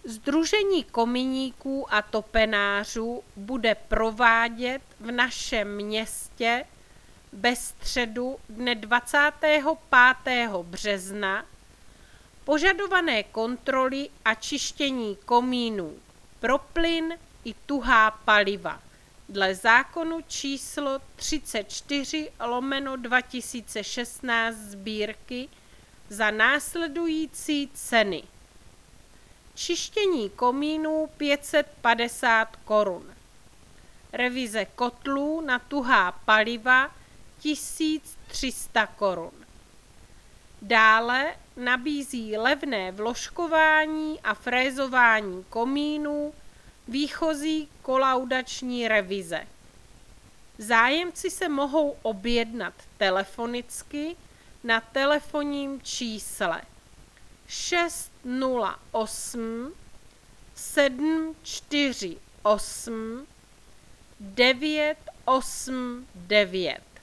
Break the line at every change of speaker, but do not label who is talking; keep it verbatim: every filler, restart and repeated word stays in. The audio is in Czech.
Sdružení kominíků a topenářů bude provádět v našem městě ve středu dne dvacátého pátého března požadované kontroly a čištění komínů pro plyn i tuhá paliva dle zákonu číslo třicet čtyři lomeno dva tisíce šestnáct sbírky za následující ceny. Čištění komínů pět set padesát korun. Revize kotlů na tuhá paliva tisíc tři sta korun. Dále nabízí levné vložkování a frézování komínů výchozí kolaudační revize. Zájemci se mohou objednat telefonicky na telefonním čísle šest nula osm sedm čtyři osm devět osm devět.